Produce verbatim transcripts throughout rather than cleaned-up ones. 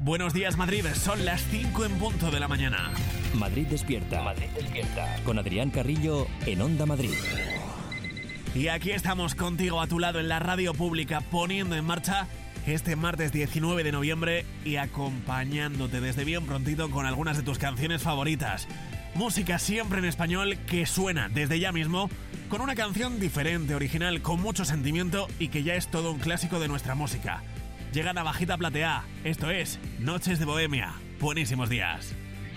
Buenos días, Madrid. Son las cinco en punto de la mañana. Madrid despierta. Madrid despierta. Con Adrián Carrillo en Onda Madrid. Y aquí estamos contigo a tu lado en la radio pública, poniendo en marcha este martes diecinueve de noviembre y acompañándote desde bien prontito con algunas de tus canciones favoritas. Música siempre en español que suena desde ya mismo con una canción diferente, original, con mucho sentimiento y que ya es todo un clásico de nuestra música. Llega Navajita Plateá, esto es Noches de Bohemia. Buenísimos días.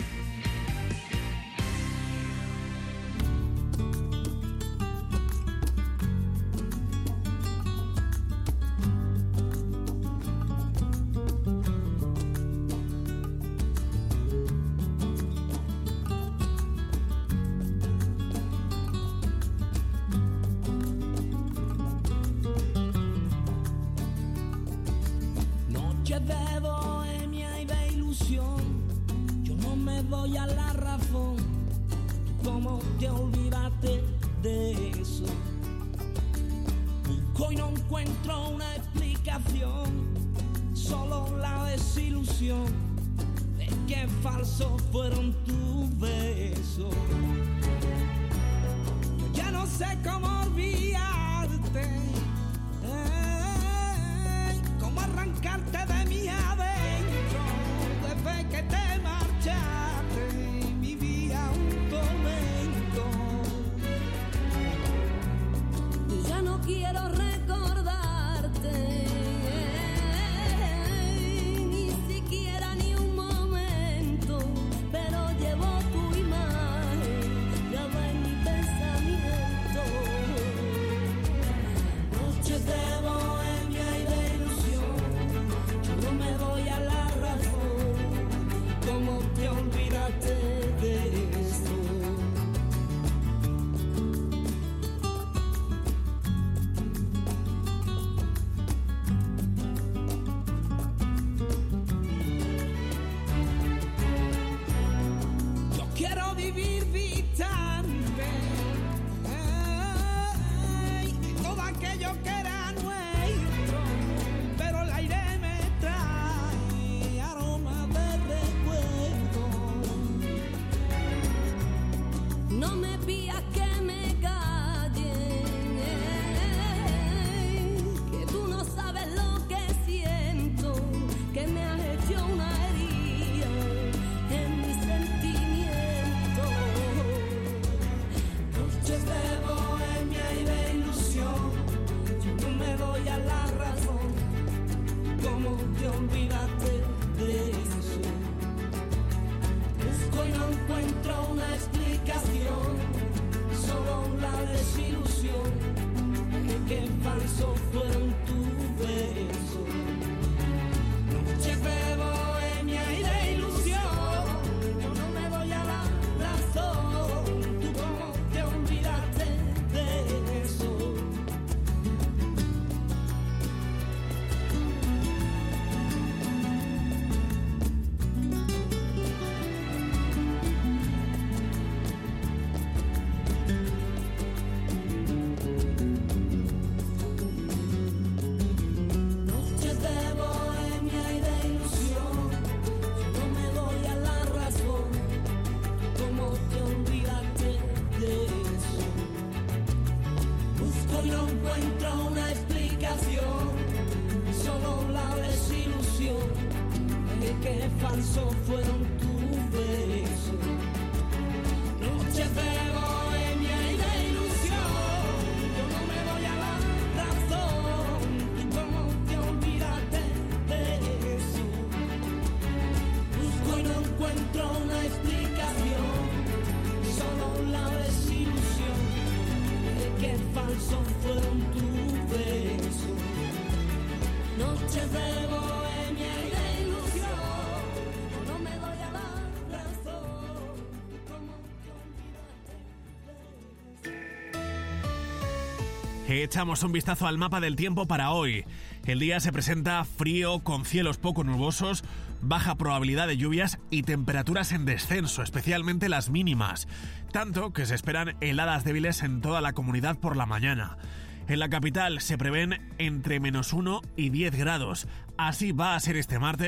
Echamos un vistazo al mapa del tiempo para hoy. El día se presenta frío, con cielos poco nubosos, baja probabilidad de lluvias y temperaturas en descenso, especialmente las mínimas. Tanto que se esperan heladas débiles en toda la comunidad por la mañana. En la capital se prevén entre menos uno y diez grados. Así va a ser este martes,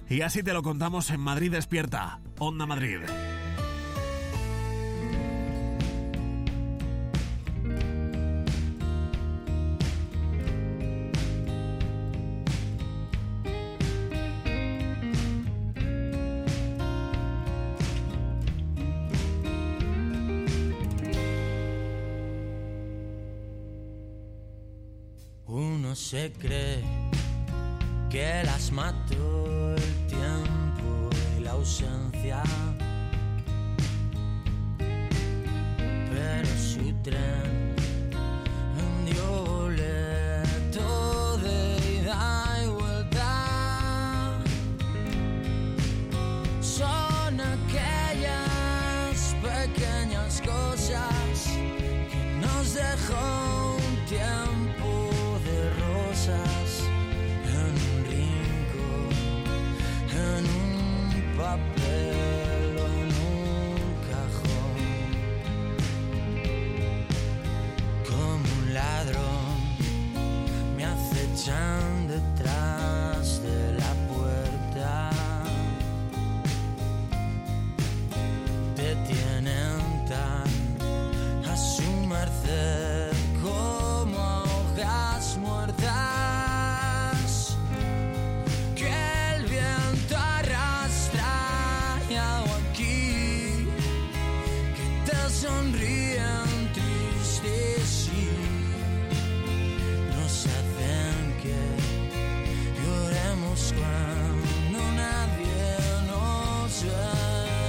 Y así te lo contamos en Madrid Despierta, Onda Madrid. Uno se cree que las mató el tiempo y la ausencia, pero su tren vendió boleto de ida y vuelta. Son aquellas pequeñas cosas que nos dejó un tiempo de rosas en un rincón, en un papel o en un cajón. Como un ladrón me acechan detrás de la puerta, te tienen tan a su merced como hojas muertas que el viento arrastra. Y hago aquí que te sonríen tristes y nos hacen que lloremos cuando nadie nos ve.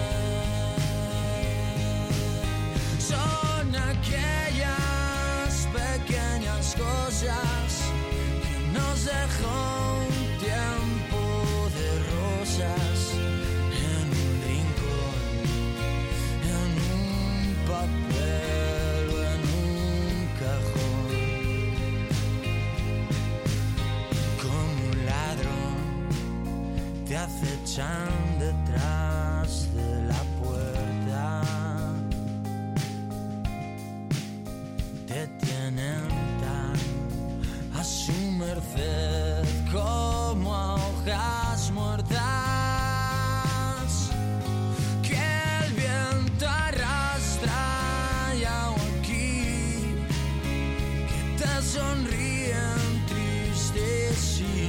Son aquellas pequeñas cosas que nos dejó un tiempo de rosas en un rincón, en un papel o en un cajón. Como un ladrón te acechan detrás de la puerta, te tienen tan a su merced como a hojas muertas que el viento arrastra. Y hago aquí que te sonríen tristes y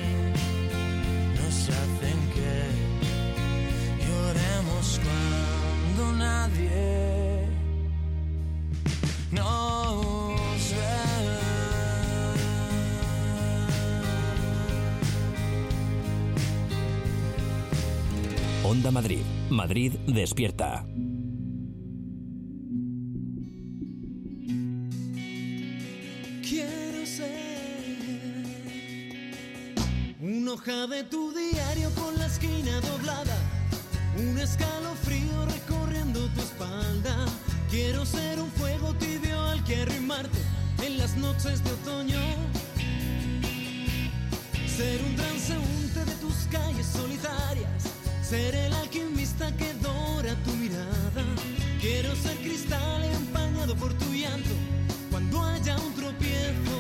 nos hacen que lloremos cuando nadie nos ve. Onda Madrid. Madrid Despierta. Quiero ser una hoja de tu diario con la esquina doblada, un escalofrío recorriendo tu espalda. Quiero ser un fuego tibio al que arrimarte en las noches de otoño, ser un transeúnte de tus calles solitarias, ser el alquimista que dora tu mirada. Quiero ser cristal empañado por tu llanto cuando haya un tropiezo.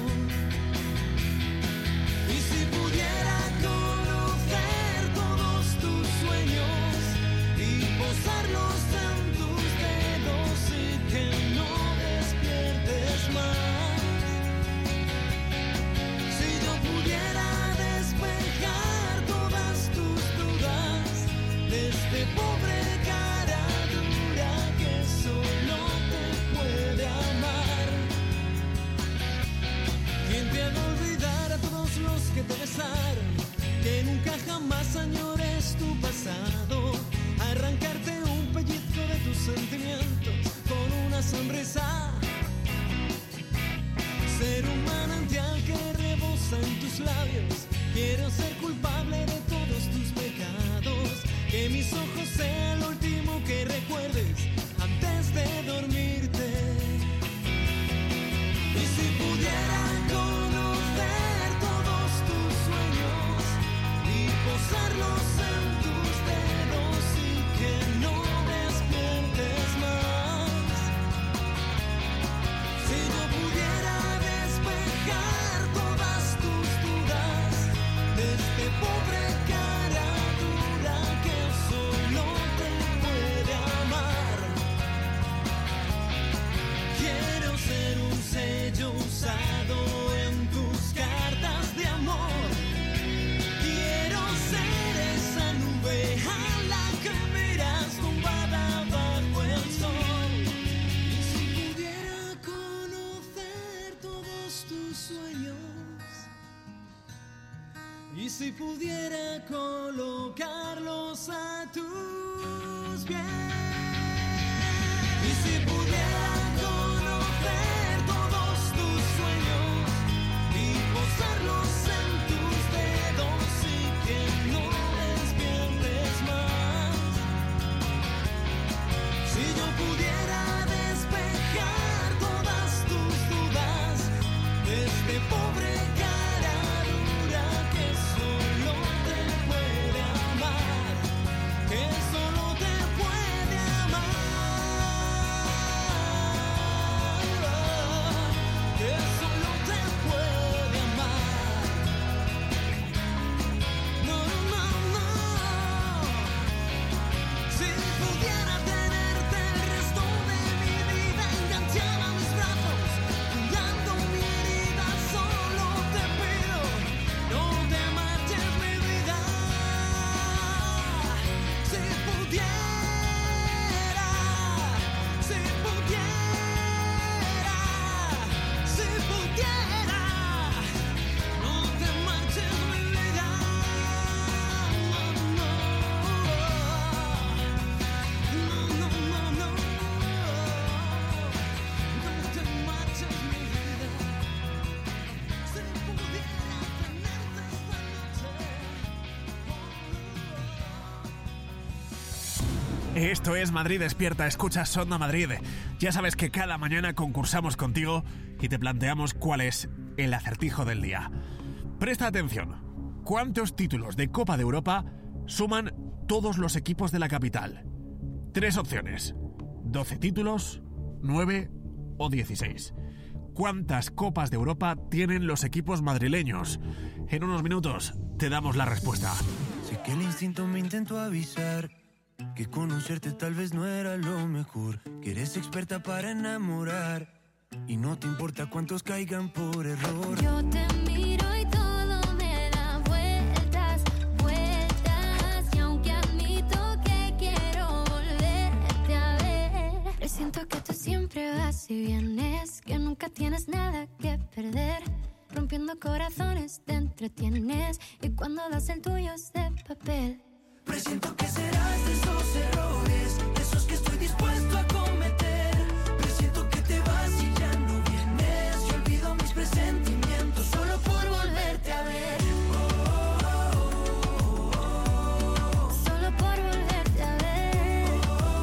Y si pudiera conocer todos tus sueños y posarlos en tus dedos y que no despiertes más. Si yo pudiera despejar todas tus dudas de este pobre cara dura que solo te puede amar. ¿Quién te haga olvidar a todos los que te besaron? Que nunca jamás añores tu pasado. Arrancarte un pellizco de tus sentimientos con una sonrisa. Ser un manantial que rebosa en tus labios. Quiero ser culpable de todos tus pecados. Que mis ojos sean lo último que recuerdes antes de dormirte. Y si pudiera conocer todos tus sueños y posarlos en tus dedos y que no despiertes más. Si yo pudiera despejar todas tus dudas de este pobre cara si pudiera colocarlos a tus pies, y si pudiera conocer todos tus sueños y posarlos en tus dedos y que no despiertes más, si yo pudiera despejar todas tus dudas de este pobre cara dura que solo te puede amar, que solo te puede amar, que solo te puede amar. No, no, no. Si pudiera tenerte el resto de mi vida enganchada a mis brazos, cuidando mi herida, solo te pido, no te marches mi vida. Si pudiera, si pudiera, si pudiera, no te marches mi vida. No, no, no, no, no, no, no te marches mi vida. Si pudiera tenerte esta noche. Esto es Madrid Despierta, escuchas Onda Madrid. Ya sabes que cada mañana concursamos contigo y te planteamos cuál es el acertijo del día. Presta atención. ¿Cuántos títulos de Copa de Europa suman todos los equipos de la capital? Tres opciones. doce títulos, nueve o dieciséis. ¿Cuántas Copas de Europa tienen los equipos madrileños? En unos minutos te damos la respuesta. Sé que el instinto me intentó avisar que conocerte tal vez no era lo mejor, que eres experta para enamorar y no te importa cuántos caigan por error. Yo te miro y todo me da vueltas, vueltas, y aunque admito que quiero volverte a ver, presiento que tú siempre vas y vienes, que nunca tienes nada que perder, rompiendo corazones te entretienes y cuando das el tuyo es de papel. Presiento que serás de esos errores, de esos que estoy dispuesto a cometer. Presiento que te vas y ya no vienes, y olvido mis presentimientos solo por volverte a ver. Solo por volverte a ver,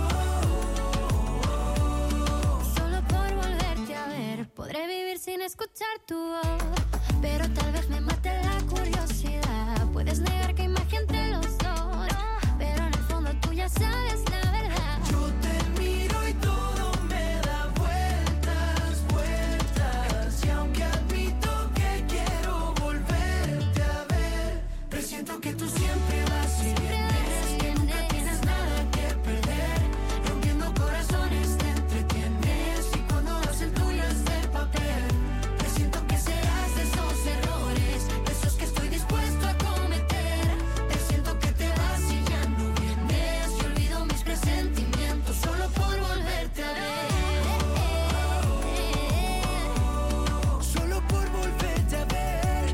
solo por volverte a ver. Podré vivir sin escuchar tu voz, pero tal vez me mate la curiosidad. Puedes negar que hay magia entre los dos, pero en el fondo tú ya sabes la verdad. Yo te miro y todo me da vueltas, vueltas, y aunque admito que quiero volverte a ver, presiento que tú siempre vas y vienes, que nunca tienes nada que perder, rompiendo corazones te entretienes y cuando das el tuyo es de papel. Presiento que serás de esos errores, de esos que estoy dispuesto a cometer. Presiento que te vas y ya no vienes, y olvido mis presentimientos solo por volverte a ver. Solo por volverte a ver.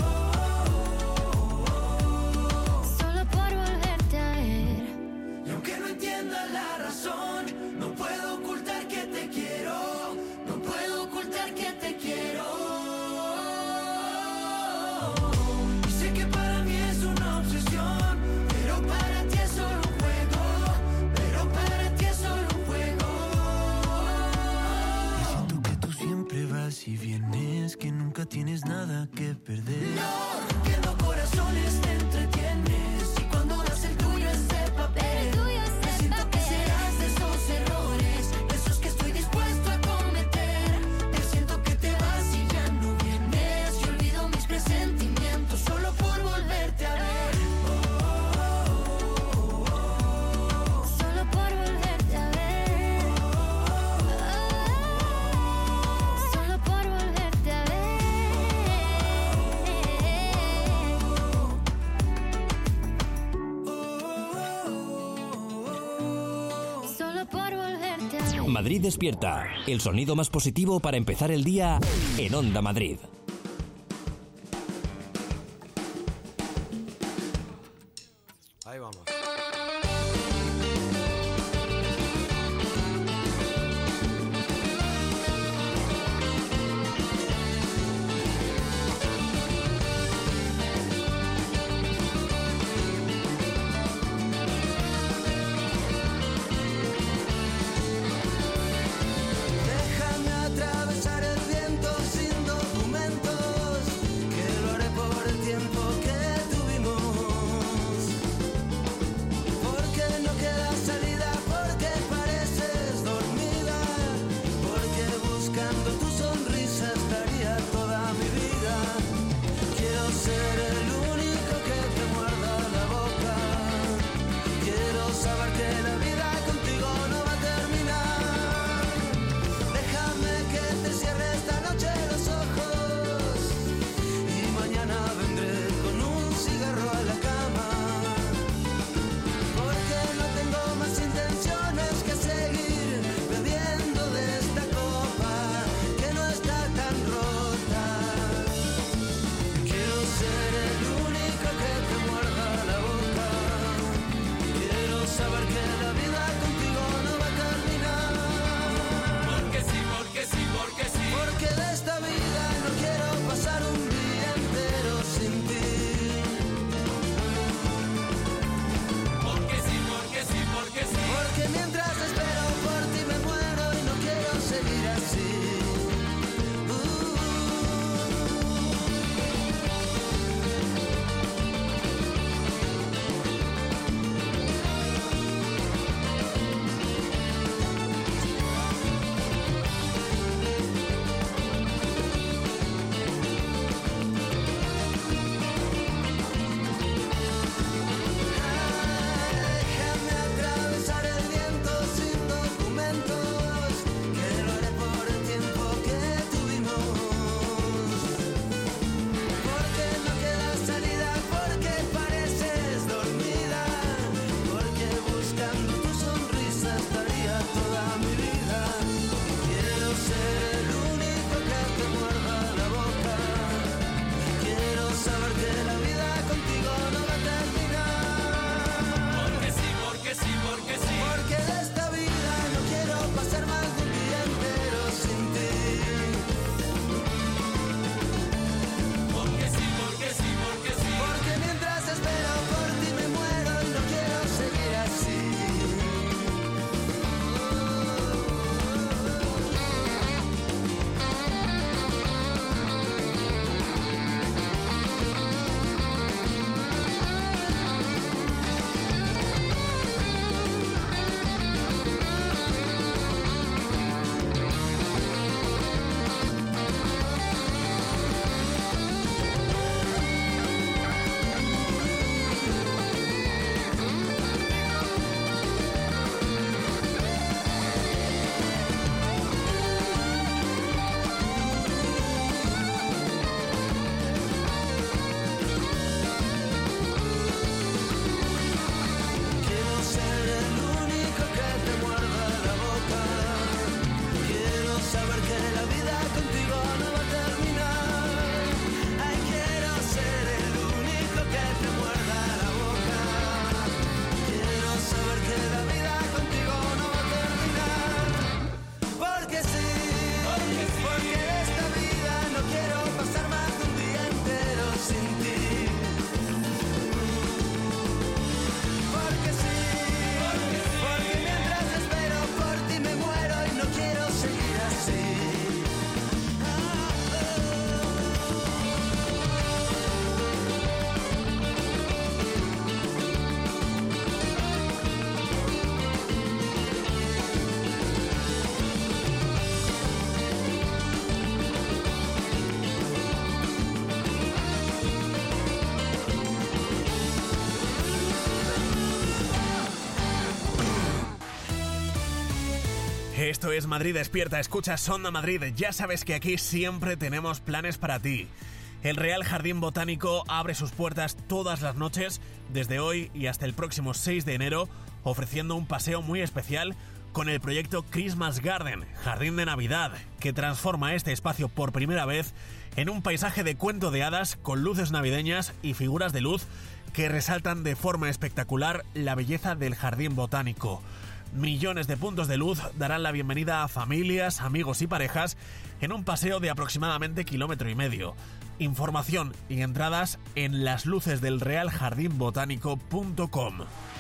Solo por volverte a ver. Y aunque no entienda la razón, no puedo ocultar que te quiero, no puedo ocultar que te quiero. Y sé que para mí es una obsesión, pero para ti es solo un juego, pero para ti es solo un juego. Y siento que tú siempre vas y vienes, que nunca tienes nada que perder. No, rompiendo corazones te entretienes y cuando das el tuyo es de papel. El tuyo es de Presiento que papel. serás de esos errores, de esos que estoy dispuesto a cometer. Presiento que te vas y ya no vienes, y olvido mis presentimientos solo por volverte a ver. Solo por volverte a ver. Solo por volverte a ver. Solo por volverte a ver. Madrid Despierta, el sonido más positivo para empezar el día en Onda Madrid. vamos. Esto es Madrid Despierta, escuchas Onda Madrid. Ya sabes que aquí siempre tenemos planes para ti. El Real Jardín Botánico abre sus puertas todas las noches desde hoy y hasta el próximo seis de enero, ofreciendo un paseo muy especial con el proyecto Christmas Garden, Jardín de Navidad, que transforma este espacio por primera vez en un paisaje de cuento de hadas con luces navideñas y figuras de luz que resaltan de forma espectacular la belleza del jardín botánico. Millones de puntos de luz darán la bienvenida a familias, amigos y parejas en un paseo de aproximadamente kilómetro y medio. Información y entradas en las luces del real jardín botánico punto com.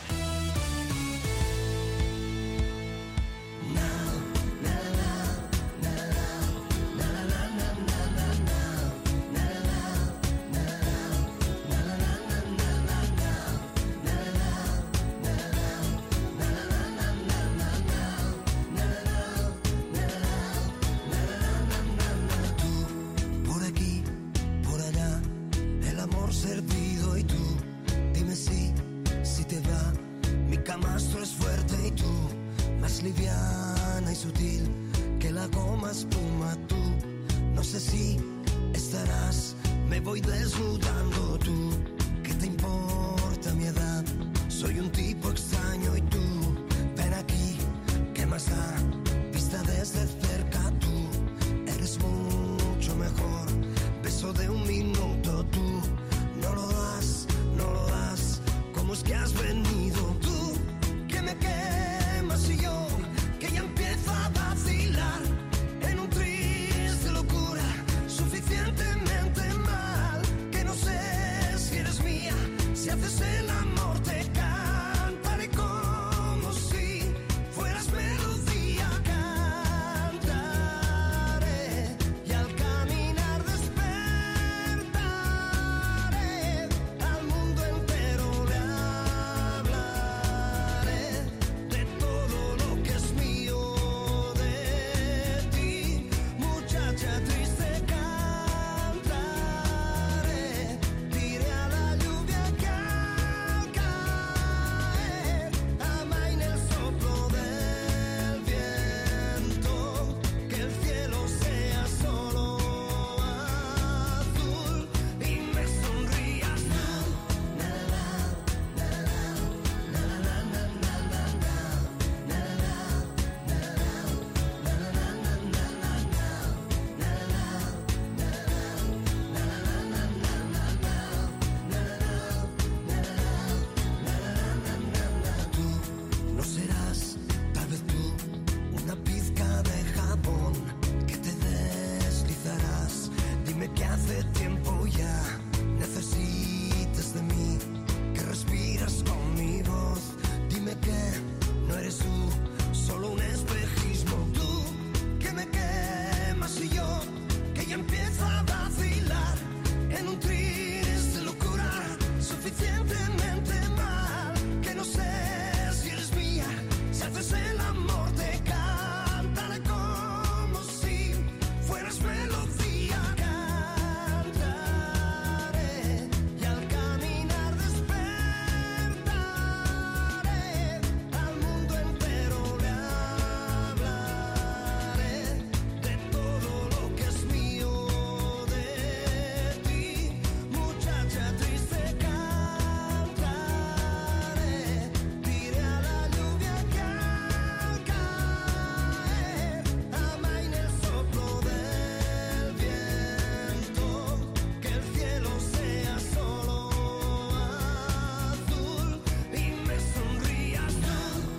Liviana y sutil que la goma espuma tú. No sé si estarás, me voy desnudando tú. ¿Qué te importa mi edad? Soy un tipo extraño y tú. Ven aquí, ¿qué más da? Vista desde cerca tú. Eres mucho mejor. Beso de un minuto tú. No lo das, no lo das. ¿Cómo es que has venido tú? Que me quemas y yo que ya empieza a vacilar en un triste locura, suficientemente mal, que no sé si eres mía, si haces el amor te cantaré como si fueras melodía, cantaré y al caminar despertaré, al mundo entero le hablaré de todo lo que es mío. Muchacha triste cantaré, diré a la lluvia que al caer amaine el soplo del viento, que el cielo sea solo azul y me sonrías tú. No serás, tal vez tú, una pizca de jabón que te deslizarás. Dime que hace tiempo ya necesitas de mí, que respiras con mi voz. Dime que no eres tú, solo un espejismo. Tú, que me quemas y yo, que ya empieza a vacilar en un triste locura, suficientemente mal, que no sé si eres mía, si haces el amor te cantaré como si fueras melodía, cantaré y al caminar despertaré, al mundo entero le hablaré de todo lo que es mío de ti. Muchacha triste cantaré, diré a la lluvia que al caer amaine el soplo del viento, que el cielo sea solo azul y me sonrías tú.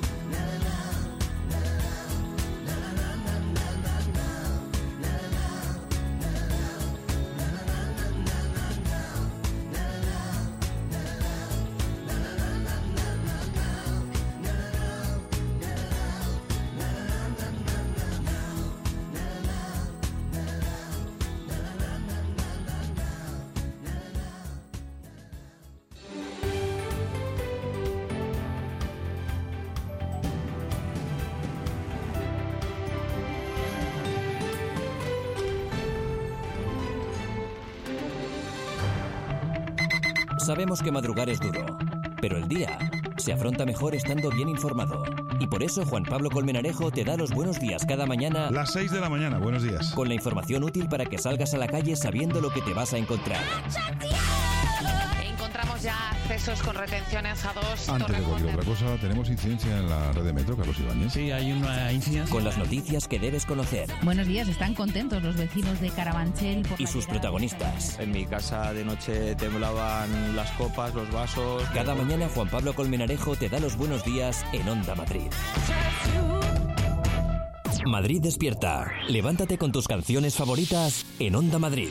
Sabemos que madrugar es duro, pero el día se afronta mejor estando bien informado. Y por eso Juan Pablo Colmenarejo te da los buenos días cada mañana. Las seis de la mañana, buenos días. Con la información útil para que salgas a la calle sabiendo lo que te vas a encontrar. Encontramos ya accesos con retenciones a dos. Antes de cualquier otra cosa, tenemos incidencia en la red de metro, Carlos Ibáñez. Sí, hay una incidencia. Con las noticias que debes conocer. Buenos días, están contentos los vecinos de Carabanchel por y sus protagonistas. En mi casa de noche temblaban las copas, los vasos. Cada mañana Juan Pablo Colmenarejo te da los buenos días en Onda Madrid. Madrid despierta. Levántate con tus canciones favoritas en Onda Madrid.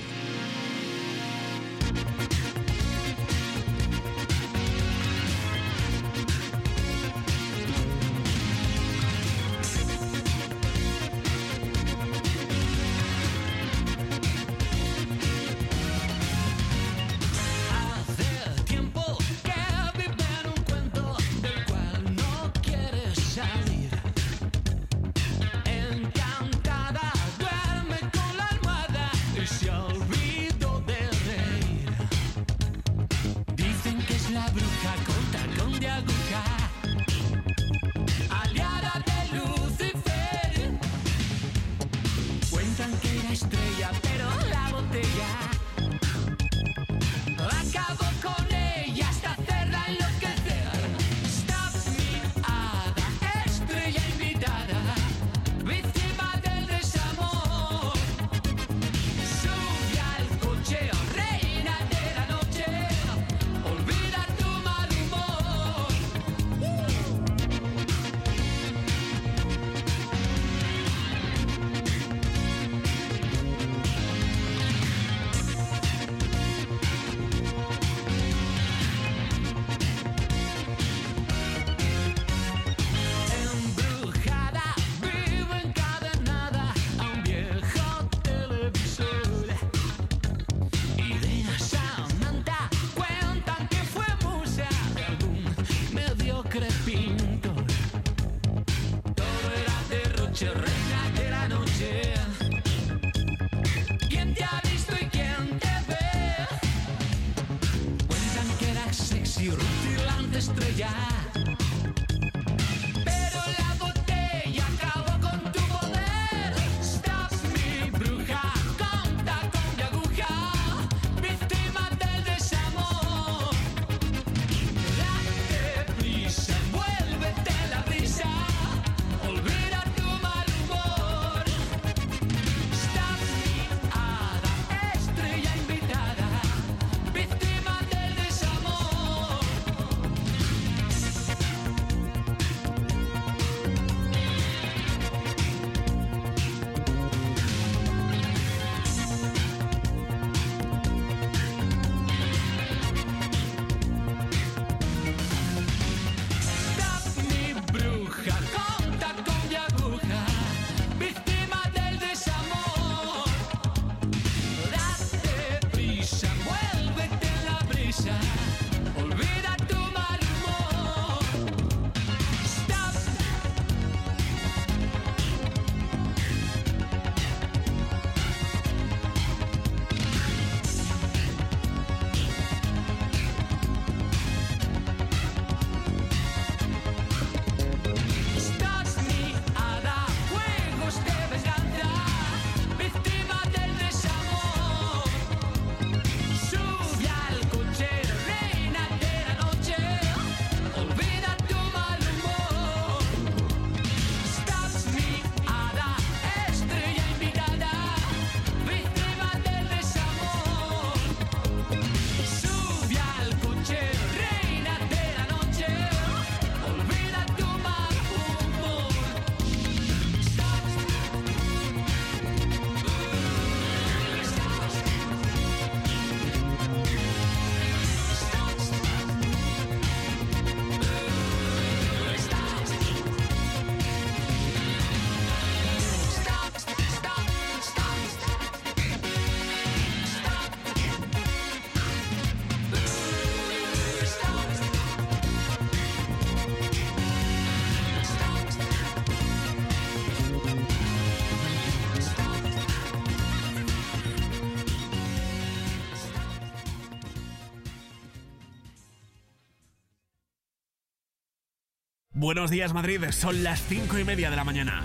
Buenos días, Madrid. Son las cinco y media de la mañana.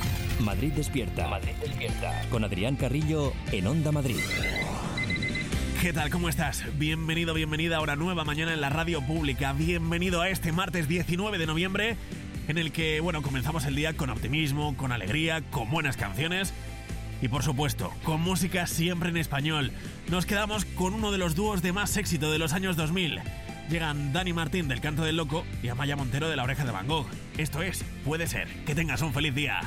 Madrid despierta. Madrid despierta. Con Adrián Carrillo en Onda Madrid. ¿Qué tal? ¿Cómo estás? Bienvenido, bienvenida a Hora Nueva mañana en la radio pública. Bienvenido a este martes diecinueve de noviembre, en el que, bueno, comenzamos el día con optimismo, con alegría, con buenas canciones y, por supuesto, con música siempre en español. Nos quedamos con uno de los dúos de más éxito de los años dos mil. Llegan Dani Martín del Canto del Loco y Amaya Montero de La Oreja de Van Gogh. Esto es Puede Ser. Que tengas un feliz día.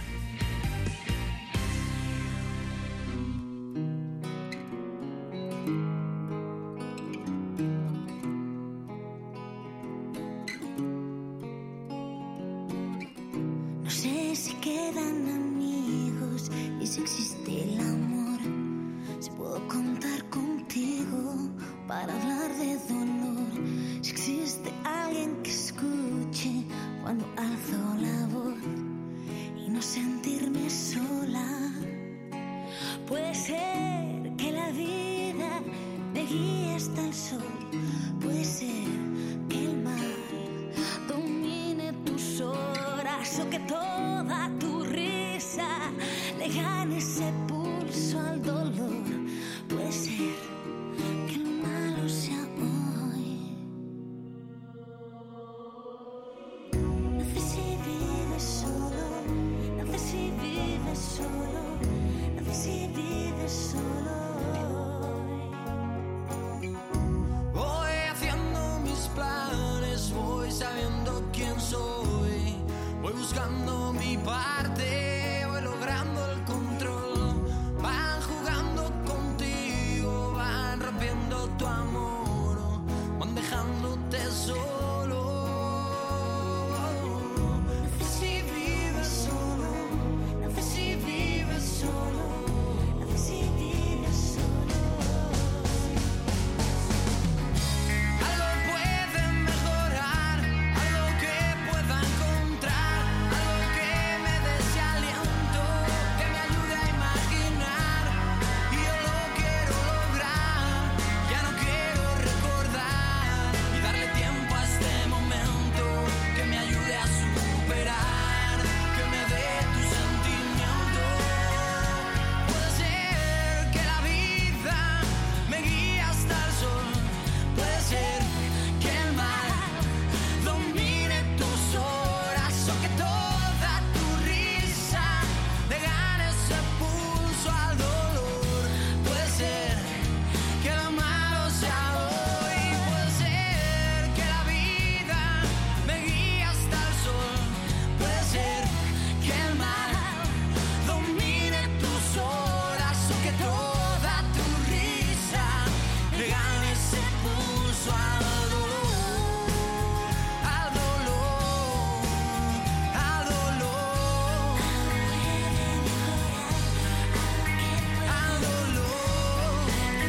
No sé si quedan amigos y si existe el amor. Si puedo contar contigo para hablar de dolor. Si existe alguien que escuche cuando alzo la voz y no sentirme sola. Puede ser que la vida me guíe hasta el sol. Puede ser que el mal domine tus horas o que toda tu risa le gane ese pulso al dolor. Puede ser que lo malo sea hoy. No sé si vives solo, no sé si vives solo, no sé si vives solo. Voy haciendo mis planes, voy sabiendo quién soy, voy buscando mi parte, voy logrando el control. Van jugando contigo, van rompiendo tu amor, van dejándote solo. No sé si vives solo, no sé si vives solo, no sé si vives solo. Algo puede mejorar, algo que pueda encontrar, algo que me dé ese aliento, que me ayude a imaginar. Y yo lo quiero lograr, ya no quiero recordar y darle tiempo a este momento, que me ayude a superar, que me dé tu sentimiento. Puede ser que la vida me guíe hasta el sol. Puede ser que el mal domine tus horas o que toda tu risa le gane ese pulso al dolor. Puede ser que lo malo sea hoy. Puede ser que la vida me guíe hasta el sol. Puede ser que el mal domine tus horas o que toda tu risa le gane ese pulso al dolor, al dolor, al dolor, al dolor.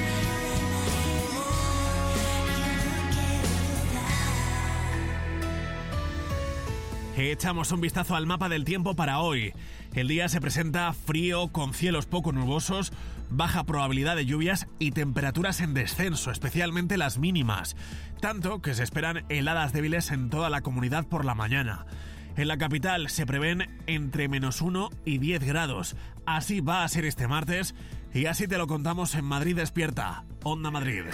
Echamos un vistazo al mapa del tiempo para hoy. El día se presenta frío, con cielos poco nubosos, baja probabilidad de lluvias y temperaturas en descenso, especialmente las mínimas. Tanto que se esperan heladas débiles en toda la comunidad por la mañana. En la capital se prevén entre menos uno y diez grados. Así va a ser este martes y así te lo contamos en Madrid Despierta. Onda Madrid.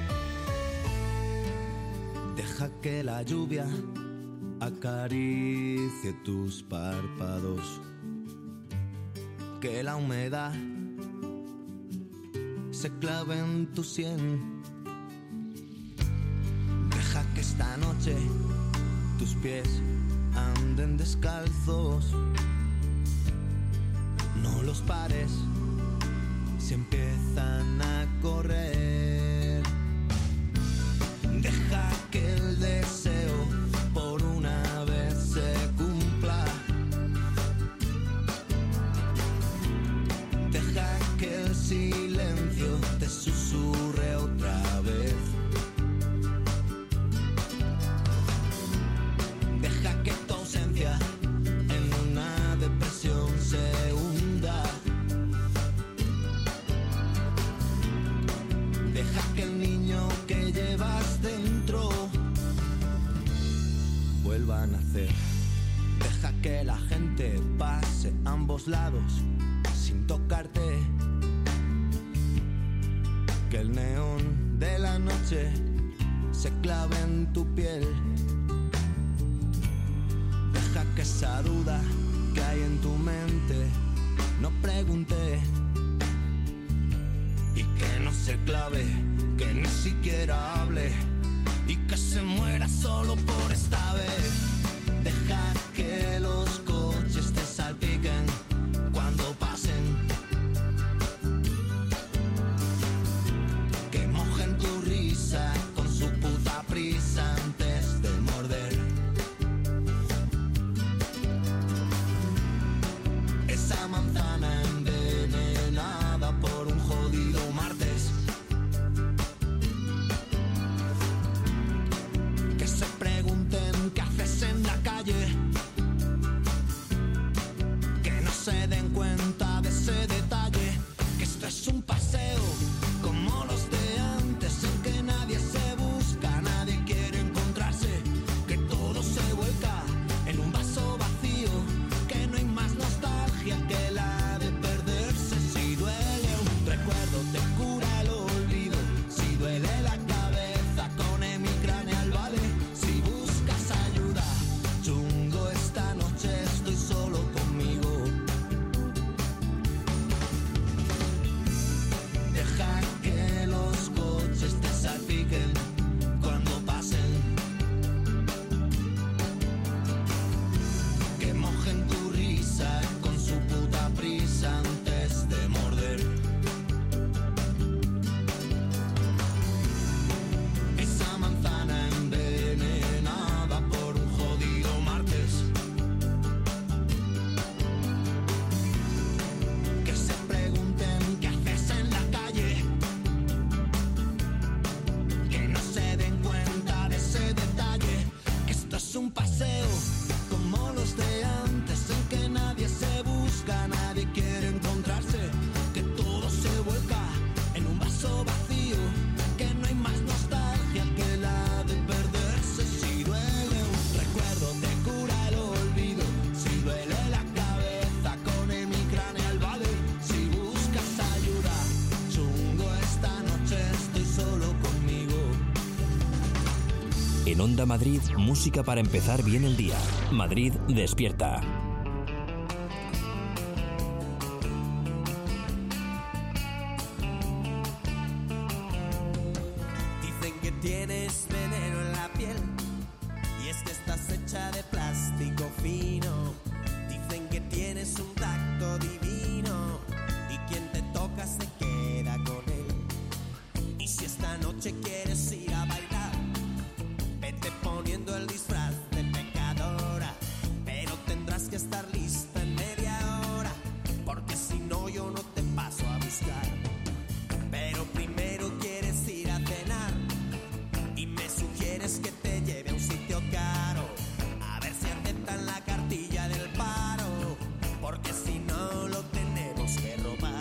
Deja que la lluvia acaricie tus párpados, que la humedad se clave en tu sien. Deja que esta noche tus pies anden descalzos, no los pares si empiezan a correr. Deja que el deseo por una vez se cumpla. Deja que el silencio te susurre otra vez. Deja que tu ausencia en una depresión se hunda. Deja que el niño que llevas dentro vuelva a nacer. Deja que la gente pase a ambos lados sin tocarte. que el neón de la noche se clave en tu piel. Deja que esa duda que hay en tu mente no pregunte y que no se clave, que ni siquiera hable y que se muera solo por esta vez. Deja que los coches te salpiquen cuando pasen, que mojen tu risa con su puta prisa antes de morder. Esa manzana envenenada por un jodido martes, que se pregunten qué haces en la calle, que no se den cuenta de ese detalle, que esto es un paseo como los de antes, en que nadie se busca, nadie quiere encontrarse, que todo se vuelca en un vaso vacío, que no hay más nostalgia que la de perderse. Si duele un recuerdo te cura el olvido, si duele la cabeza con hemicraneal vale, si buscas ayuda chungo esta noche estoy solo conmigo. Deja que los coches te salpiquen cuando pasen, que mojen tu risa con su puta prisa antes de morder. Esa manzana envenenada por un jodido martes, que se pregunten qué haces en la calle, que no se den cuenta de ese detalle, que esto es un paseo como los de antes, en que nadie se busca, nadie quiere encontrarse, que todo se vuelca en un vaso vacío, que no hay más nostalgia que la de perderse. Si duele un recuerdo te cura el olvido, si duele la cabeza con hemicraneal vale, si buscas ayuda chungo esta noche estoy solo conmigo. En Onda Madrid, música para empezar bien el día. Madrid despierta. Dicen que tienes veneno en la piel y es que estás hecha de plástico fino. Dicen que tienes un tacto divino y quien te toca se queda con él. Y si esta noche quieres ir a bailar, vete poniendo el disfraz de pecadora, pero tendrás que estar lista en media hora, porque si no yo no te paso a buscar. Pero primero quieres ir a cenar y me sugieres que te lleve a un sitio caro, a ver si aceptan la cartilla del paro, porque si no lo tenemos que robar.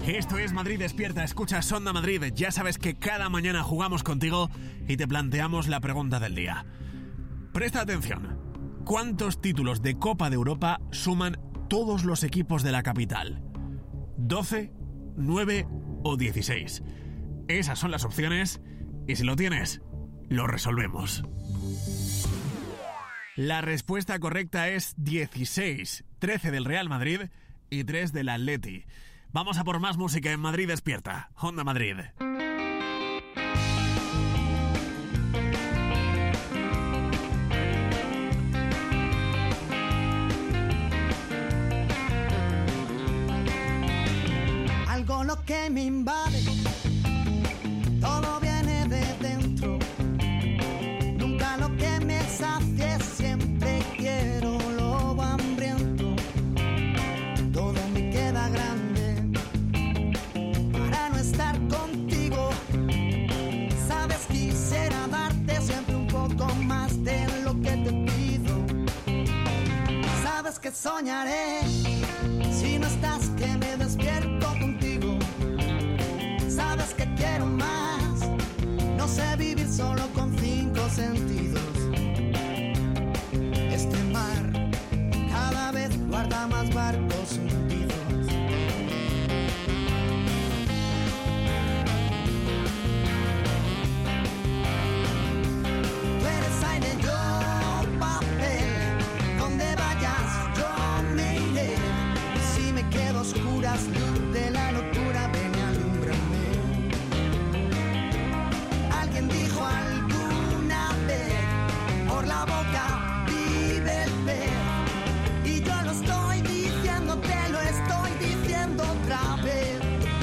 Esto es Madrid Despierta, escuchas Onda Madrid. Ya sabes que cada mañana jugamos contigo y te planteamos la pregunta del día. Presta atención. ¿Cuántos títulos de Copa de Europa suman todos los equipos de la capital? ¿doce, nueve o dieciséis? Esas son las opciones y si lo tienes, lo resolvemos. La respuesta correcta es dieciséis, trece del Real Madrid y tres del Atleti. Vamos a por más música en Madrid Despierta, Onda Madrid. Algo lo que me invade, todo viene de dentro. Nunca lo que me sacie, siempre quiero lo hambriento. Todo me queda grande para no estar contigo. Sabes, quisiera darte siempre un poco más de lo que te pido. Sabes que soñaré si no estás, que me despierto contigo. Sabes que quiero más, no sé vivir solo con cinco sentidos. Este mar cada vez guarda más barcos hundidos. Tú eres aire, yo papel, donde vayas yo me iré. Y si me quedo a oscuras, luz de la locura, ven y alúmbrame. Alguien dijo alguna vez, por la boca vive el pez. Y yo lo estoy diciendo, te lo estoy diciendo otra vez.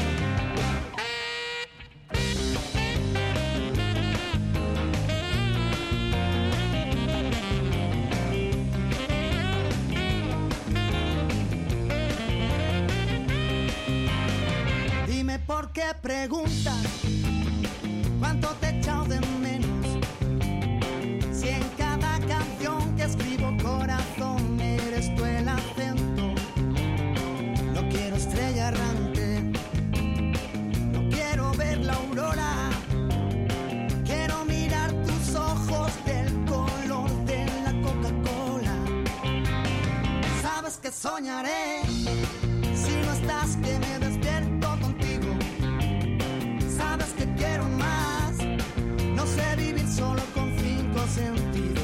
Dime por qué preguntas cuánto te he echado de menos. Si en cada canción que escribo, corazón, eres tú el acento. No quiero estrella errante, no quiero ver la aurora. Quiero mirar tus ojos del color de la Coca-Cola. Sabes que soñaré si no estás, que me despierto contigo. Sabes que quiero más, no sé vivir solo con cinco sentidos.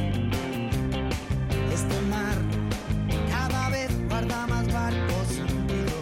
Este mar cada vez guarda más barcos hundidos.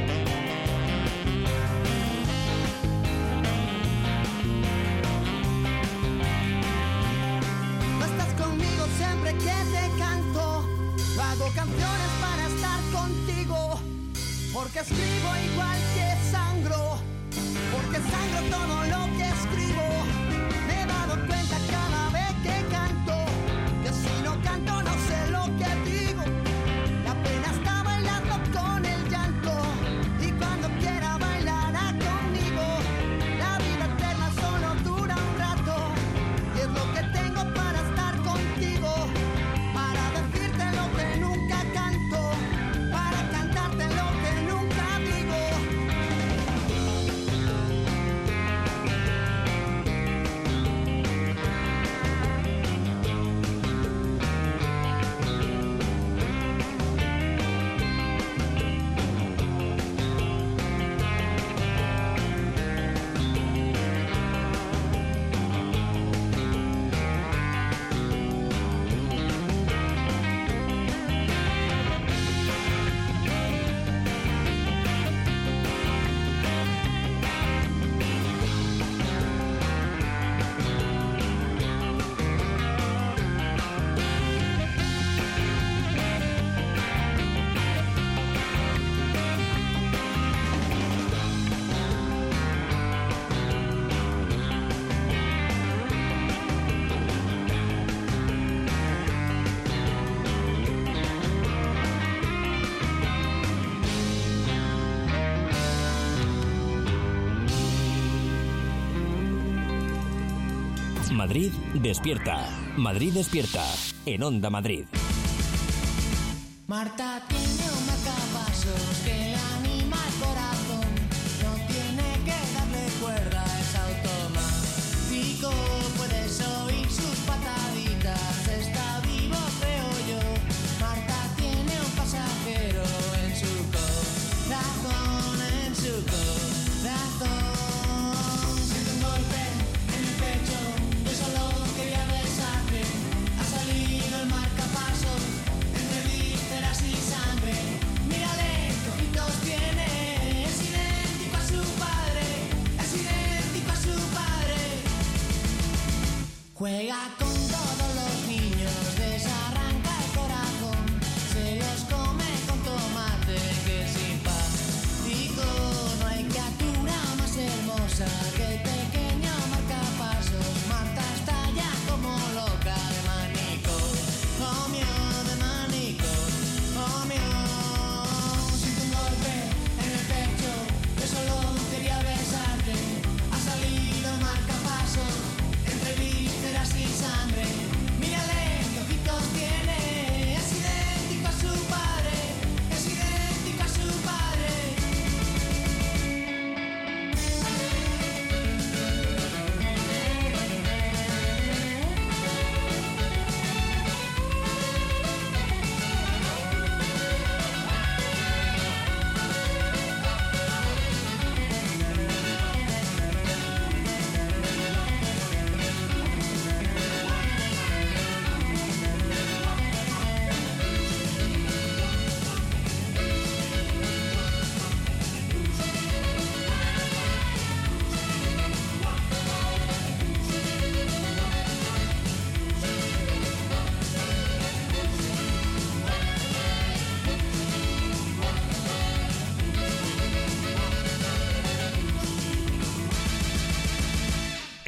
No estás conmigo siempre que te canto. Yo hago canciones para estar contigo, porque escribo igual que sangro, porque sangro todo lo que escribo. Me he dado cuenta cada vez que canto, que si no canto no sé lo que digo. La pena está bailando con el llanto, y cuando quiera bailará conmigo. La vida eterna solo dura un rato, y es lo que tengo para estar contigo, para decirte lo que nunca canto, para cantarte lo que nunca digo. Madrid Despierta. Madrid Despierta. En Onda Madrid. Marta tiene un marcapasos que le anima el corazón.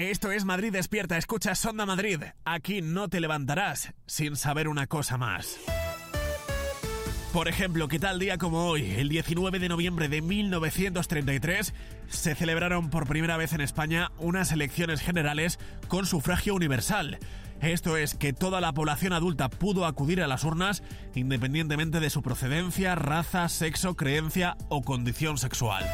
Esto es Madrid Despierta, escuchas Onda Madrid. Aquí no te levantarás sin saber una cosa más. Por ejemplo, que tal día como hoy, el diecinueve de noviembre de mil novecientos treinta y tres, se celebraron por primera vez en España unas elecciones generales con sufragio universal. Esto es, que toda la población adulta pudo acudir a las urnas independientemente de su procedencia, raza, sexo, creencia o condición sexual.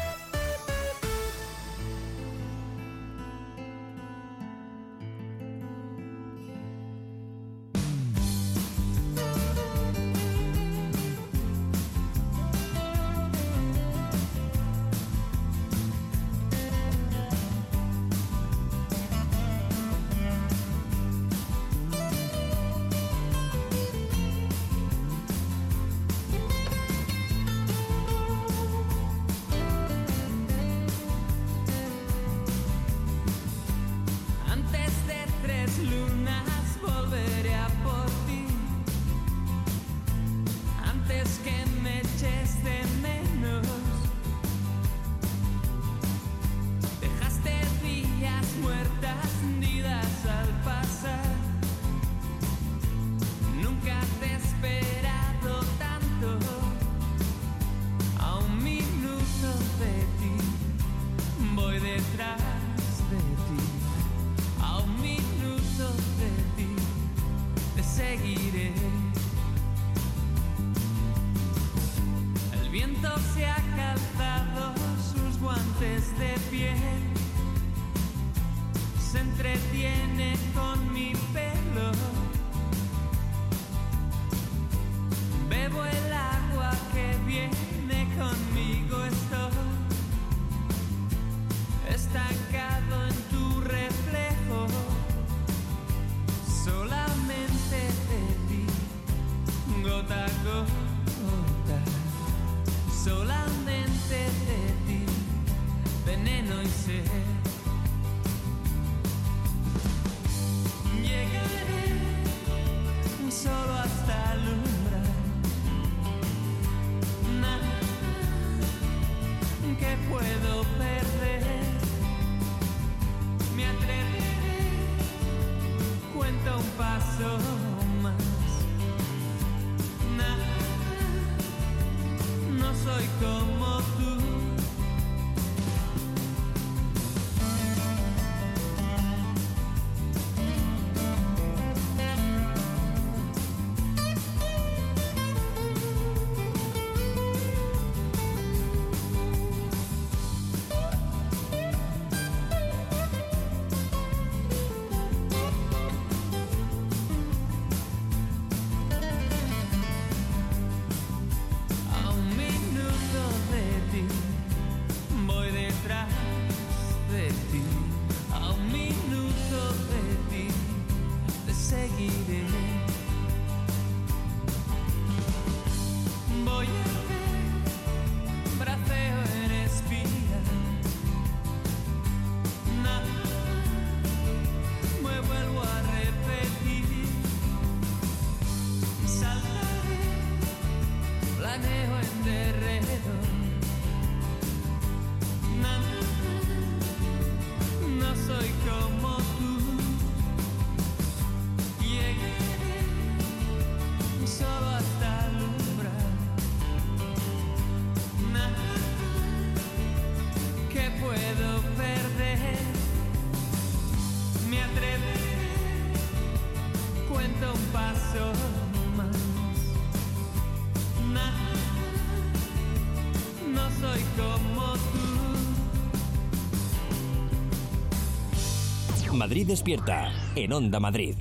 Madrid Despierta, en Onda Madrid.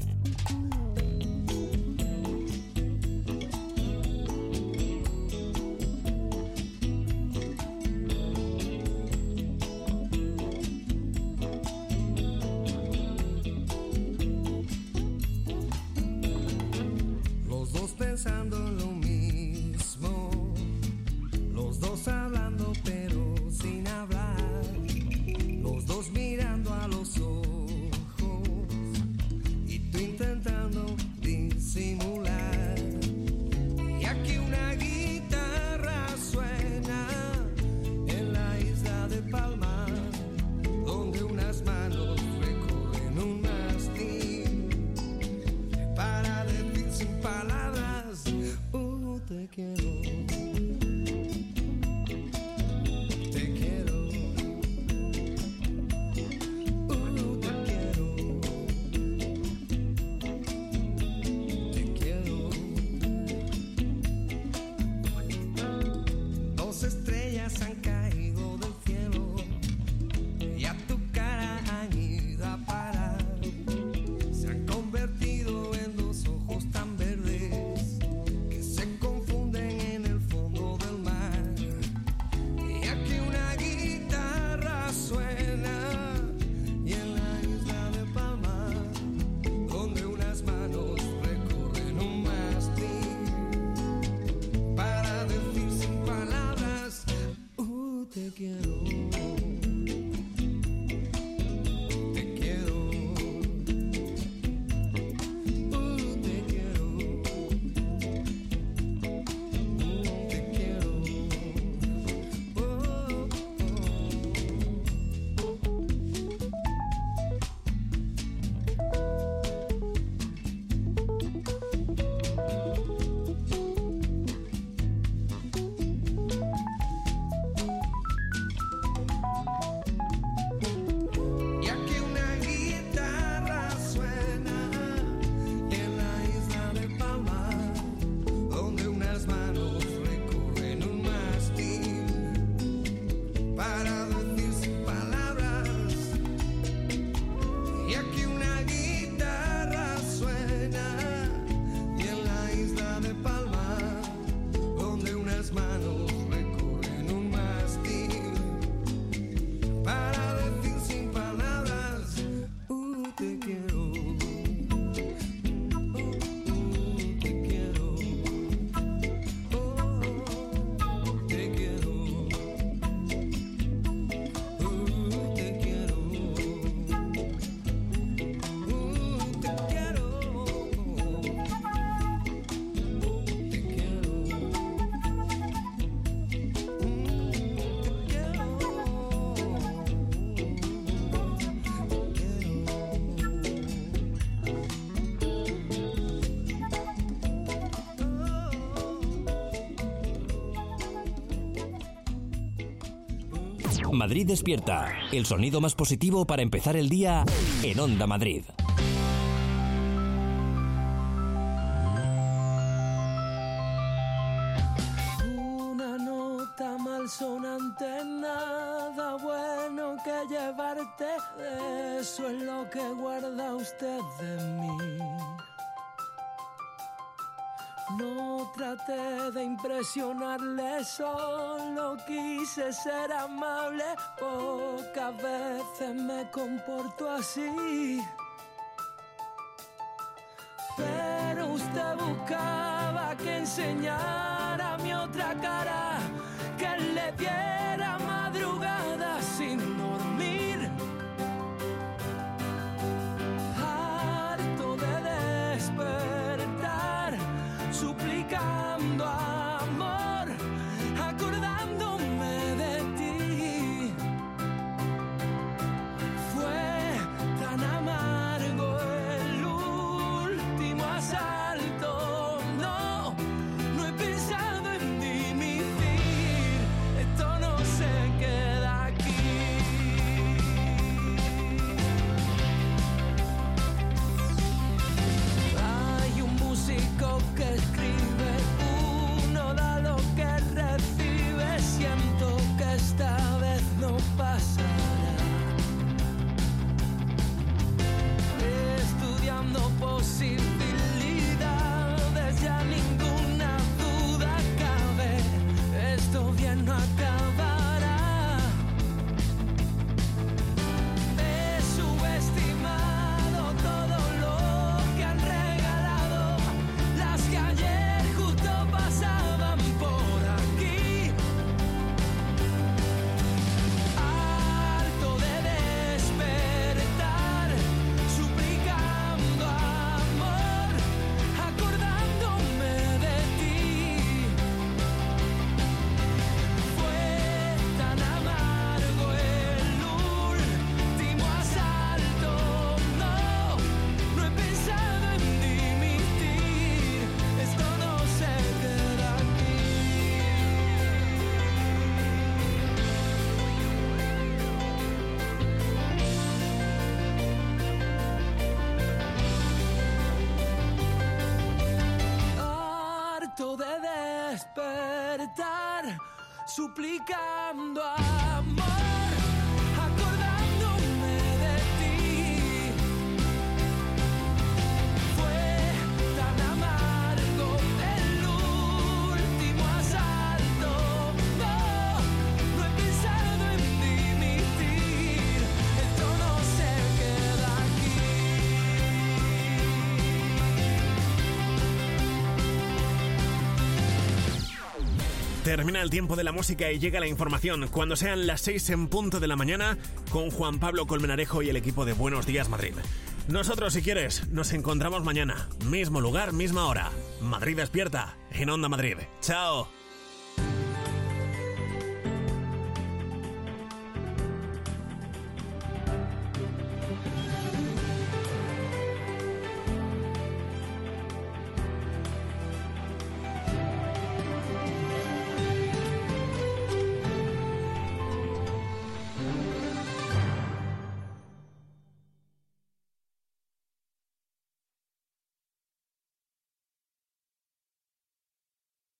Los dos pensando en lo mismo, los dos hablando pero sin hablar, los dos mirando a los ojos y tú Madrid Despierta, el sonido más positivo para empezar el día en Onda Madrid. Una nota malsonante, nada bueno que llevarte, eso es lo que guarda usted de mí. No traté de impresionarle, solo quise ser amable. Pocas veces me comporto así, pero usted buscaba que enseñara mi otra cara, que le diera madrugada sin dormir. Harto de despertar, suplicando amor, acordándome de ti. Fue tan amargo el último asalto. No, no he pensado en dimitir. Esto no se queda aquí. Hay un músico que escribe, uno da lo que recibe. Siento que esta vez no pasará. Estudiando posibilidades, ya ninguna duda cabe. Esto bien no acabará. He subestimado todo lo que han regalado las que ayer justo pasaban por aquí. Harto de despertar, suplicando amor, acordándome de ti. Fue tan amargo el último asalto. No, no he pensado en dimitir. Esto no se queda aquí. Harto de despertar, suplicando amor, acordándome de ti. Fue tan amargo el último asalto. No, no he pensado en dimitir. Esto no se queda aquí. Termina el tiempo de la música y llega la información cuando sean las seis en punto de la mañana con Juan Pablo Colmenarejo y el equipo de Buenos Días Madrid. Nosotros, si quieres, nos encontramos mañana. Mismo lugar, misma hora. Madrid Despierta, en Onda Madrid. ¡Chao!